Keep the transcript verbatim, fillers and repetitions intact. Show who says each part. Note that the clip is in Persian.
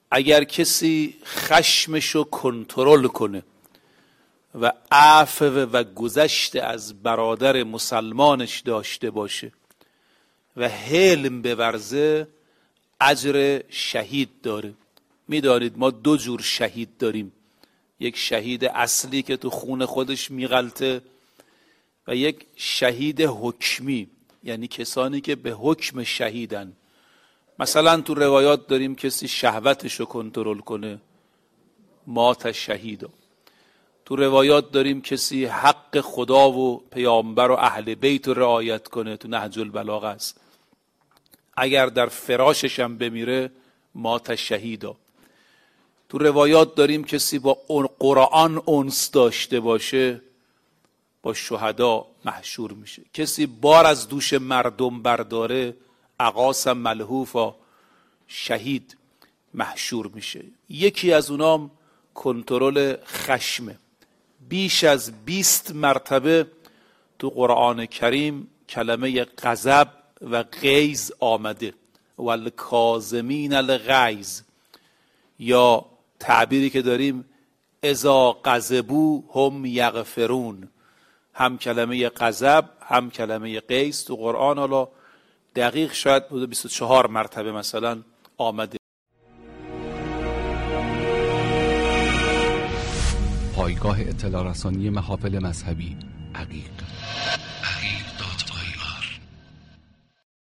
Speaker 1: اگر کسی خشمشو کنترل کنه و عفو و گذشت از برادر مسلمانش داشته باشه و حلم بورزه، اجر شهید داره. میدانید ما دو جور شهید داریم، یک شهید اصلی که تو خون خودش میغلطه و یک شهید حکمی، یعنی کسانی که به حکم شهیدن. مثلا تو روایات داریم کسی شهوتشو کنترل کنه، مات شهیدا. تو روایات داریم کسی حق خدا و پیامبر و اهل بیت رو رعایت کنه، تو نهج البلاغه است، اگر در فراشش هم بمیره مات شهیدا. تو روایات داریم کسی با قرآن انس داشته باشه با شهدا محشور میشه. کسی بار از دوش مردم برداره، اقاس ملهوفا، شهید محشور میشه. یکی از اونام کنترل خشمه. بیش از بیست مرتبه تو قرآن کریم کلمه غضب و غیظ آمده، والکاظمین الغیظ، یا تعبیری که داریم اذا غضبوا هم یغفرون، هم کلمه غضب هم کلمه غیظ تو قرآن حالا دقیق شاید حدود بیست و چهار مرتبه مثلا آمده.
Speaker 2: پایگاه اطلاع رسانی محافل مذهبی عقیق.